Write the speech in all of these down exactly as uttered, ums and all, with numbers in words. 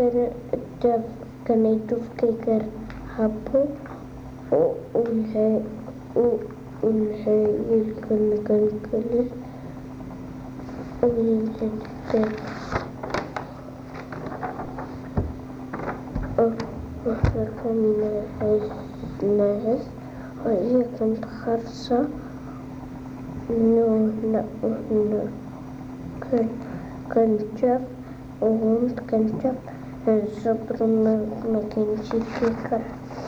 der kanitufkiker hapo ulhe ulhe kan kan kalir ulhe وكان ناس وهي كانت خرصة إنه هنا وهنا كان كان جاف وهم كان جاف الصبر ما ما كانش كيكر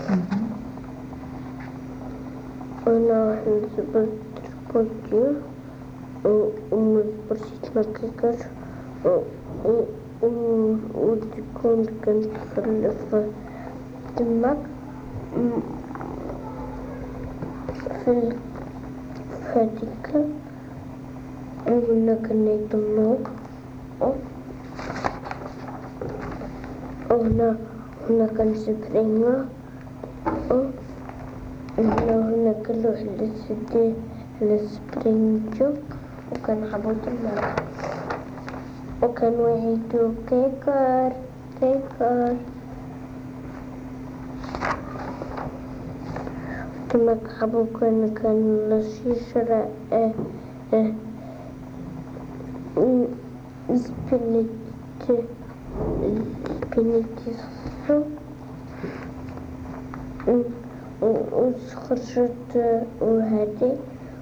أنا واحد صبرت بوديو وما صبرتش ما كيكر وتكون كانت تخلف دمك في هذيك وهنا كان يضموك وهنا هنا كان سبرينغا وهنا هنا كله على سدي على سبرينجو وكان حبوط الماء وكانوا يعيدوا كيكر كيكر كما حبوا كان كان الشجرة اه اه سبينت سبينتيسو وخرجت وهذه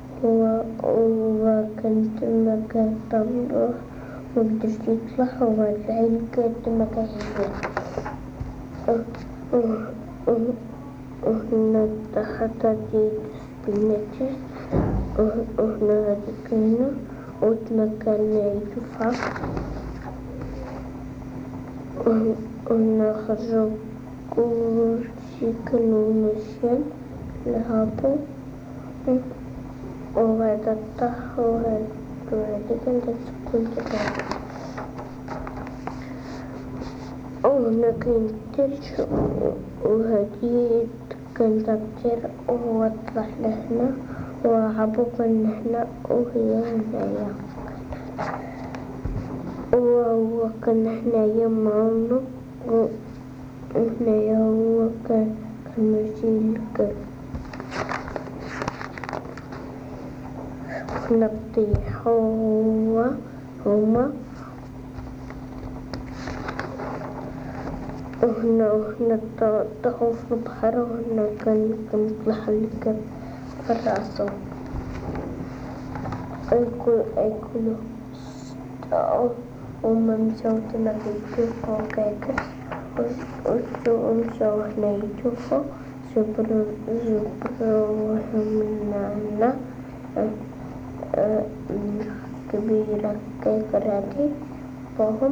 وكانت مكان طمروح وقدرت يطلع هو العين كانت مكان وهنا تحت دي سبينتي وهنا هذيك هنا وتمكن يدفع وهنا خرجوا كل شي كانوا ماشيين لهابوا وهذا طاح وهذا وهذيك كانت تكون تطلع وهنا كاين الثلج وهذه كانت كتير وهو طلع لهنا وعبو كان هنا وهي هنايا وهو كان هنايا معانا وهنايا هو كان كان ماشي الكل نطيح هو هما وهنا وهنا طاحوا في البحر وهنا كان كان طلع لك في راسه أكل أكلوا استاء وما مشاو تما كيشوفوا كيكس ومشاو هنا يشوفوا جبروا جبروهم من هنا كبيرة كيكر هادي وهم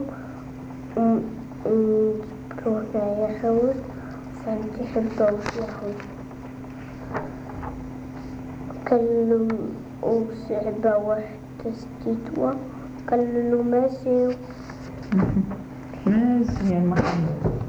جبرونا يحوز فانتح الضوء يحوز كلوا وصعبة واحدة ستيتوا كلوا ماشي ماشي يا محمد.